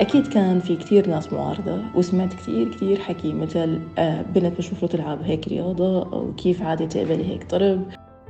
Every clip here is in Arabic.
أكيد كان في كتير ناس معارضة، وسمعت كتير حكي مثل بنت مش مفروض تلعب هيك رياضة، أو كيف عادي تقبلي هيك ضرب.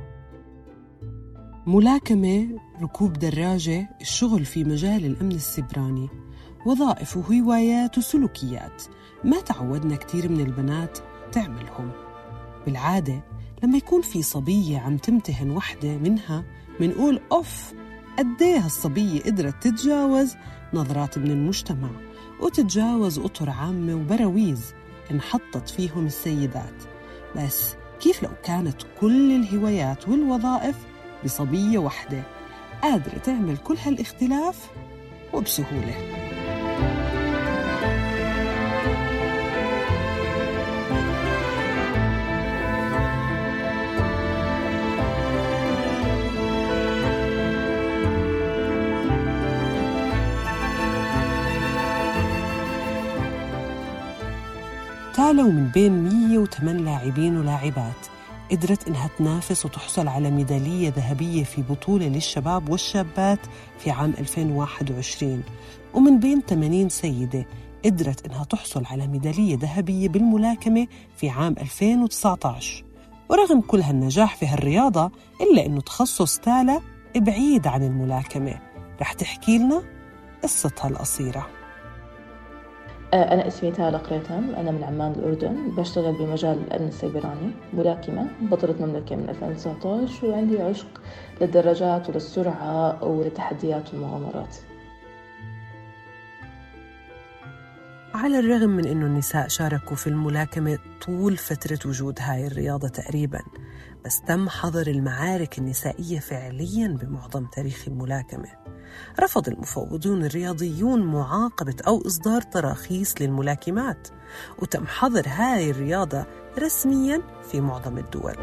ملاكمة، ركوب دراجة، الشغل في مجال الأمن السيبراني، وظائف وهوايات وسلوكيات ما تعودنا كتير من البنات تعملهم. بالعادة لما يكون في صبية عم تمتهن وحدة منها منقول أوف، قديه الصبية قدرت تتجاوز نظرات من المجتمع وتتجاوز أطر عامة وبراويز انحطت فيهم السيدات. بس كيف لو كانت كل الهوايات والوظائف بصبية وحدة قادرة تعمل كل هالاختلاف وبسهولة؟ تعالوا من بين 108 لاعبين ولاعبات قدرت إنها تنافس وتحصل على ميدالية ذهبية في بطولة للشباب والشابات في عام 2021، ومن بين 80 سيدة قدرت إنها تحصل على ميدالية ذهبية بالملاكمة في عام 2019. ورغم كل هالنجاح في هالرياضة إلا إنه تخصص تالا بعيد عن الملاكمة. رح تحكي لنا قصتها القصيرة. أنا اسمي تالا قريتم، أنا من عمان الأردن، بشتغل بمجال الأمن السيبراني، ملاكمة، بطلة مملكة من 2019، وعندي عشق للدراجات وللسرعة وللتحديات والمغامرات. على الرغم من أنه النساء شاركوا في الملاكمة طول فترة وجود هاي الرياضة تقريباً، بس تم حظر المعارك النسائية فعلياً بمعظم تاريخ الملاكمة. رفض المفوضون الرياضيون معاقبة أو إصدار تراخيص للملاكمات، وتم حظر هاي الرياضة رسمياً في معظم الدول.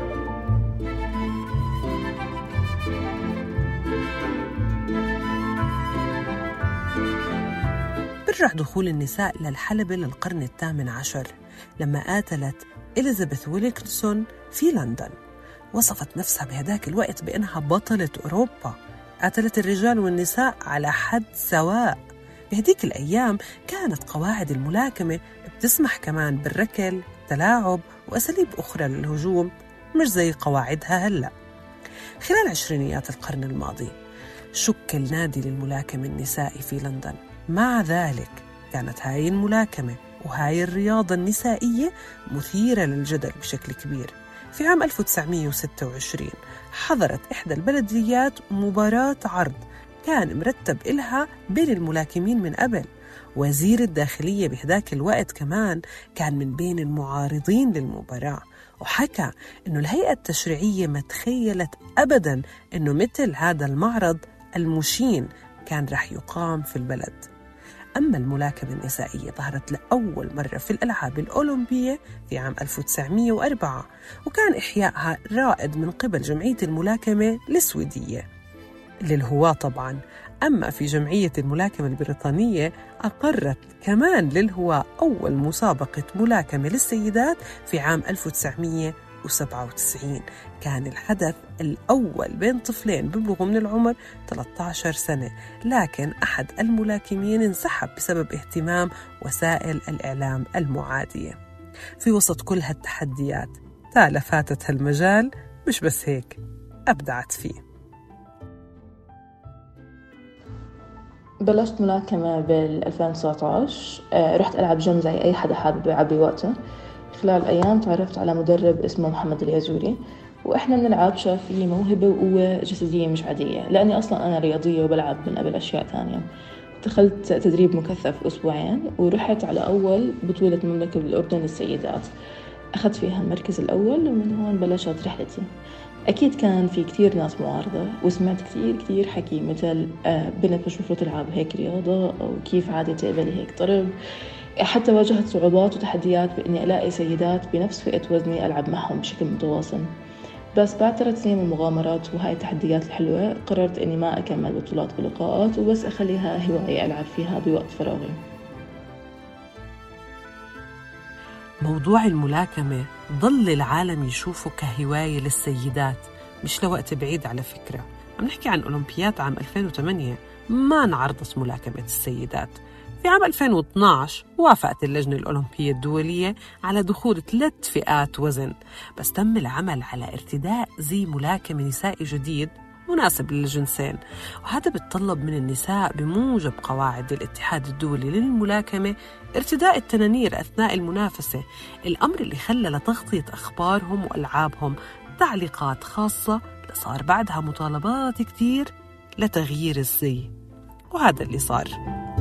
برجع دخول النساء للحلبة للقرن الثامن عشر لما قاتلت إليزابيث ويلكنسون في لندن. وصفت نفسها بهداك الوقت بأنها بطلة أوروبا، قاتلت الرجال والنساء على حد سواء. بهديك الأيام كانت قواعد الملاكمة بتسمح كمان بالركل، تلاعب وأساليب أخرى للهجوم، مش زي قواعدها هلأ. خلال عشرينيات القرن الماضي شكل نادي للملاكمة النسائي في لندن. مع ذلك كانت هاي الملاكمة وهاي الرياضة النسائية مثيرة للجدل بشكل كبير. في عام 1926 حضرت إحدى البلديات مباراة عرض كان مرتب إلها بين الملاكمين من قبل. وزير الداخلية بهداك الوقت كمان كان من بين المعارضين للمباراة، وحكى إنه الهيئة التشريعية ما تخيلت أبداً إنه مثل هذا المعرض المشين كان رح يقام في البلد. أما الملاكمة النسائية ظهرت لأول مرة في الألعاب الأولمبية في عام 1904، وكان إحيائها رائد من قبل جمعية الملاكمة السويدية للهواة طبعاً. أما في جمعية الملاكمة البريطانية أقرت كمان للهواة أول مسابقة ملاكمة للسيدات في عام 1997. كان الحدث الأول بين طفلين ببلغوا من العمر 13 سنة، لكن أحد الملاكمين انسحب بسبب اهتمام وسائل الإعلام المعادية. في وسط كل هالتحديات تالا فاتت هالمجال، مش بس هيك أبدعت فيه. بلشت ملاكمة بال2019، رحت ألعب جيم زي أي حدا حابب يعبي وقته. خلال أيام تعرفت على مدرب اسمه محمد اليزوري، وإحنا بنلعب شاف فيه موهبة وقوة جسدية مش عادية، لأني أصلاً أنا رياضية وبلعب من قبل أشياء ثانية. دخلت تدريب مكثف أسبوعين، ورحت على أول بطولة مملكة بالأردن للسيدات، أخذت فيها المركز الأول، ومن هون بلشت رحلتي. أكيد كان في كتير ناس معارضة، وسمعت كتير حكي مثل بنت مش مفروض تلعب هيك رياضة، أو كيف عادي تقبلي هيك ضرب. حتى واجهت صعوبات وتحديات بإني ألاقي سيدات بنفس فئة وزني ألعب معهم بشكل متواصل. بس بعد 3 سنين من المغامرات وهاي التحديات الحلوة، قررت إني ما أكمل بطولات ولقاءات، وبس أخليها هواية ألعب فيها بوقت فراغي. موضوع الملاكمة ظل العالم يشوفه كهواية للسيدات، مش لوقت بعيد. على فكرة عم نحكي عن أولمبيات عام 2008 ما انعرضت ملاكمة السيدات، في عام 2012 وافقت اللجنة الأولمبية الدولية على دخول 3 فئات وزن، بس تم العمل على ارتداء زي ملاكمة نسائي جديد مناسب للجنسين، وهذا بتطلب من النساء بموجب قواعد الاتحاد الدولي للملاكمة ارتداء التنانير أثناء المنافسة، الأمر اللي خلى لتغطية أخبارهم وألعابهم تعليقات خاصة، لصار بعدها مطالبات كتير لتغيير الزي، وهذا اللي صار.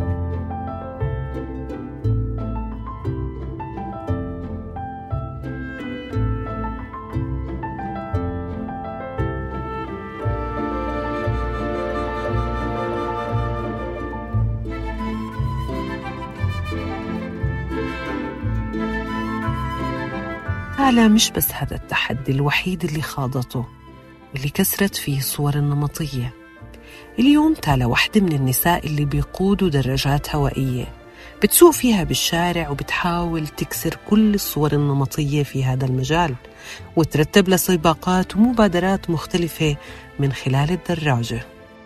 تالا مش بس هذا التحدي الوحيد اللي خاضته واللي كسرت فيه الصور النمطية. اليوم تالا واحدة من النساء اللي بيقودوا دراجات هوائية، بتسوق فيها بالشارع وبتحاول تكسر كل الصور النمطية في هذا المجال، وترتب لها سباقات ومبادرات مختلفة من خلال الدراجة.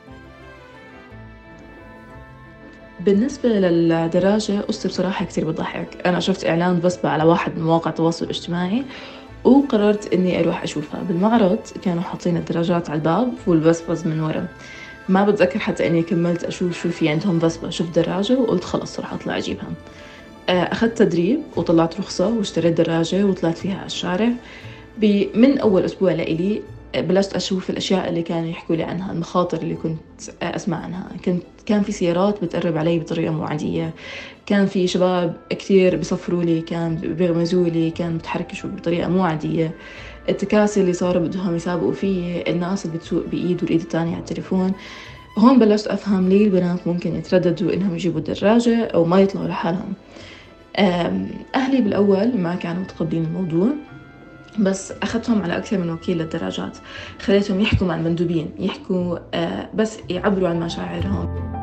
بالنسبة للدراجة قصتي بصراحة كتير بتضحك. أنا شفت إعلان بسبة على واحد من مواقع التواصل الاجتماعي وقررت إني أروح أشوفها. بالمعرض كانوا حاطين الدراجات على الباب والبسبس من ورا. ما بتذكر حتى إني كملت أشوف شو في عندهم بسبة، شفت دراجة وقلت خلص راح أطلع أجيبها. أخذت تدريب وطلعت رخصة واشتريت دراجة وطلعت فيها على الشارع. من أول أسبوع لإلي بلشت أشوف الأشياء اللي كانوا يحكوا لي عنها، المخاطر اللي كنت أسمع عنها. كان في سيارات بتقرب علي بطريقة مو عادية، كان في شباب كتير بيصفروا لي، كان بيغمزوا لي، كان بتحركشوا بطريقة مو عادية. التكاسي اللي صاروا بدهم يسابقوا فيه، الناس اللي بتسوق بإيد والإيد الثانية على التليفون. هون بلشت أفهم ليه البنات ممكن يترددوا إنهم يجيبوا الدراجة أو ما يطلعوا لحالهم. أهلي بالأول ما كانوا متقبلين الموضوع، بس أخذتهم على أكثر من وكيل للدراجات، خليتهم يحكوا مع المندوبين، يحكوا بس يعبروا عن مشاعرهم.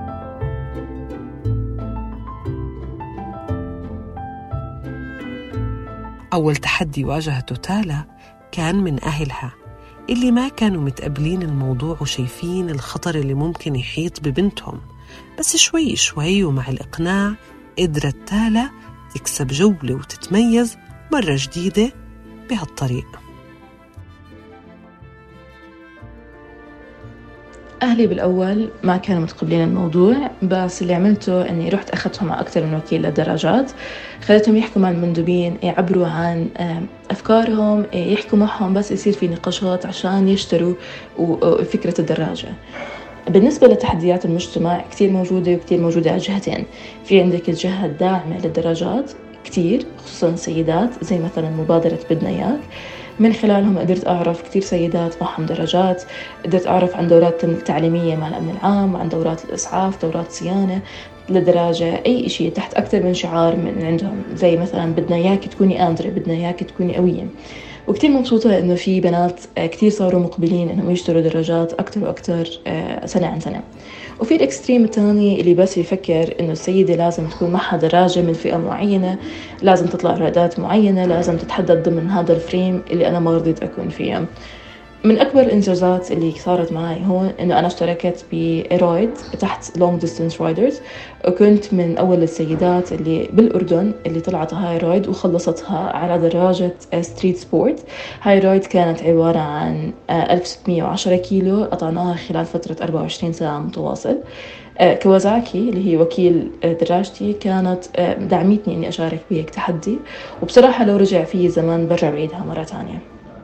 أول تحدي واجهته تالا كان من أهلها اللي ما كانوا متقبلين الموضوع وشايفين الخطر اللي ممكن يحيط ببنتهم، بس شوي شوي ومع الإقناع قدرت تالا تكسب جولة وتتميز مرة جديدة بهالطريق. أهلي بالأول ما كانوا متقبلين الموضوع، بس اللي عملته أني رحت أخذتهم مع أكثر من وكيل للدراجات، خليتهم يحكوا مع المندوبين، يعبروا عن أفكارهم، يحكوا معهم، بس يصير في نقاشات عشان يشتروا فكرة الدراجة. بالنسبة لتحديات المجتمع كتير موجودة وكتير موجودة على جهتين. في عندك الجهة الداعمة للدراجات كتير، خصوصاً السيدات، زي مثلاً مبادرة بدنا إياك، من خلالهم قدرت أعرف كتير سيدات معهم دراجات، قدرت أعرف عن دورات تعليمية مع الأمن العام، عن دورات الإسعاف، دورات صيانة للدراجة، أي شيء تحت أكتر من شعار من عندهم، زي مثلاً بدنا إياك تكوني قادرة، بدنا إياك تكوني قوية. وكتير مبسوطة إنه في بنات كتير صاروا مقبلين إنهم يشتروا دراجات أكتر وأكتر سنة عن سنة. وفي الإكستريم الثاني اللي بس يفكر إنه السيدة لازم تكون معها دراجة من فئة معينة، لازم تطلع رياضات معينة، لازم تتحدد ضمن هذا الفريم اللي أنا ما رضيت أكون فيه. من أكبر الإنجازات اللي صارت معي هون إنه أنا اشتركت برايد تحت Long Distance Riders، وكنت من أول السيدات اللي بالأردن اللي طلعت هاي رايد وخلصتها على دراجة ستريت سبورت. هاي رايد كانت عبارة عن 1610 كيلو قطعناها خلال فترة 24 ساعة متواصل. كوازاكي اللي هي وكيل دراجتي كانت دعمتني إني أشارك بهيك تحدي، وبصراحة لو رجع في زمان برجع بعيدها مرة تانية.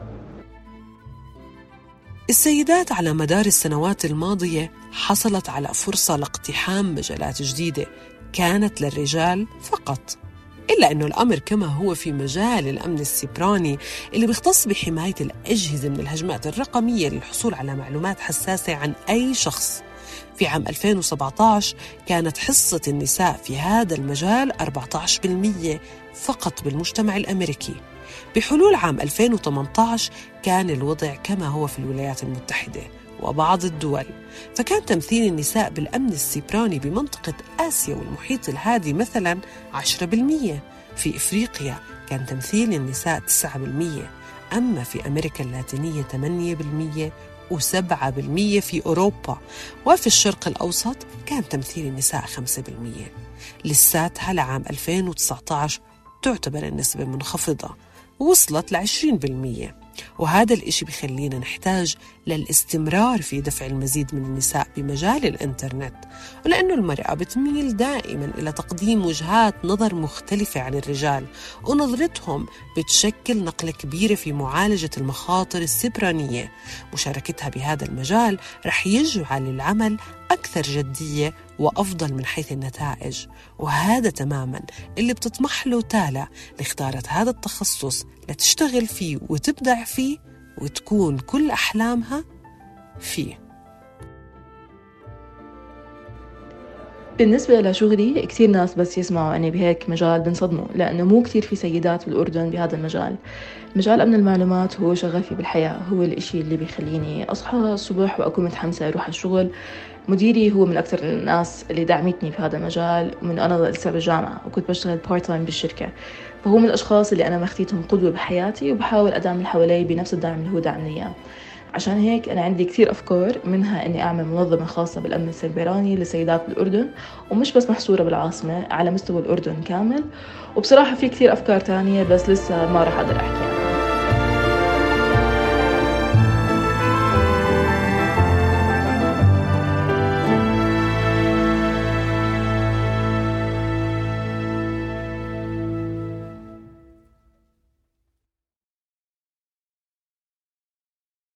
السيدات على مدار السنوات الماضية حصلت على فرصة لاقتحام مجالات جديدة كانت للرجال فقط، إلا أنه الأمر كما هو في مجال الأمن السيبراني اللي بيختص بحماية الأجهزة من الهجمات الرقمية للحصول على معلومات حساسة عن أي شخص. في عام 2017 كانت حصة النساء في هذا المجال 14% فقط بالمجتمع الأمريكي. بحلول عام 2018 كان الوضع كما هو في الولايات المتحدة وبعض الدول، فكان تمثيل النساء بالأمن السيبراني بمنطقة آسيا والمحيط الهادي مثلا 10%. في إفريقيا كان تمثيل النساء 9%، أما في أمريكا اللاتينية 8%، و7% في أوروبا، وفي الشرق الأوسط كان تمثيل النساء 5%. لساتها لعام 2019 تعتبر النسبة منخفضة ووصلت ل20%، وهذا الإشي بخلينا نحتاج للاستمرار في دفع المزيد من النساء بمجال الإنترنت، ولأنه المرأة بتميل دائما إلى تقديم وجهات نظر مختلفة عن الرجال، ونظرتهم بتشكل نقلة كبيرة في معالجة المخاطر السيبرانية. مشاركتها بهذا المجال رح يجعل العمل أكثر جدية وأفضل من حيث النتائج، وهذا تماماً اللي بتطمح له تالا اللي اختارت هذا التخصص لتشتغل فيه وتبدع فيه وتكون كل أحلامها فيه. بالنسبة لشغلي كثير ناس بس يسمعوا أني بهيك مجال بنصدموا، لأنه مو كثير في سيدات بالأردن بهذا المجال. مجال أمن المعلومات هو شغفي بالحياة، هو الإشي اللي بيخليني أصحى الصبح وأكون متحمسة أروح الشغل. مديري هو من أكثر الناس اللي دعمتني في هذا المجال من أنا لسه بالجامعة، وكنت بشتغل بارت تايم بالشركة، فهو من الأشخاص اللي أنا مخديتهم قدوة بحياتي، وبحاول أدعم اللي حوالي بنفس الدعم اللي هو دعمني إياه. عشان هيك أنا عندي كثير أفكار، منها إني أعمل منظمة خاصة بالأمن السيبراني للسيدات بالأردن، ومش بس محصورة بالعاصمة، على مستوى الأردن كامل. وبصراحة في كثير أفكار تانية بس لسه ما راح أقدر أحكي عنها.